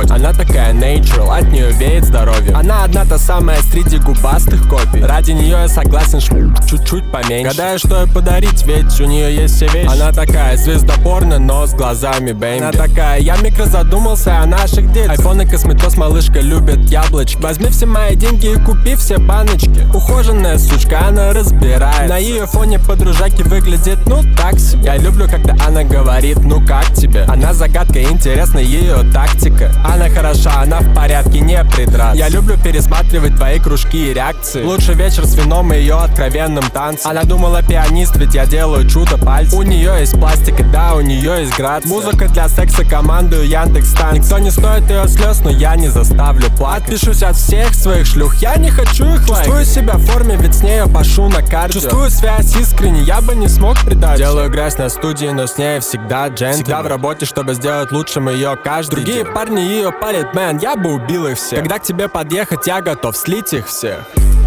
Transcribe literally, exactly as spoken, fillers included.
работе. Она такая natural, от нее веет здоровьем. Она одна та самая среди губастых копий. Ради нее я согласен чуть-чуть поменьше. Гадаю, что ей подарить, ведь у нее есть все вещи. Она такая звезда порно, но с глазами бэмби. Она такая, я микро задумался о наших детях. Айфон и косметоз, малышка любит яблочки. Возьми все мои деньги и купи все баночки. Ухоженная сучка, она разбирает. На ее фоне подружаки выглядит, ну так себе. Я люблю, когда она говорит, ну как тебе. Она загадка, интересна ее тактика. Она хороша, она в порядке, не придраться. Я люблю пересматривать твои кружки и реакции. Лучше вечер с вином и ее откровенным танцем. Она думала пианист, ведь я делаю чудо пальцем. У нее есть пластика, да, у нее есть грация. Музыка для секса, командую Яндекс.Танц. Никто не стоит ее слез, но я не заставлю плакать. Отпишусь от всех своих шлюх, я не хочу их лайкать. Чувствую себя в форме, ведь с ней я пошу на кардио. Чувствую связь искренне, я бы не смог предать. Делаю грязь на студии, но с ней всегда джентльмен. Всегда в работе, чтобы сделать лучшим ее каждый Другие день. Парни ее палят, мэн, я бы убил их всех. Когда к тебе подъехать, я готов слить их всех.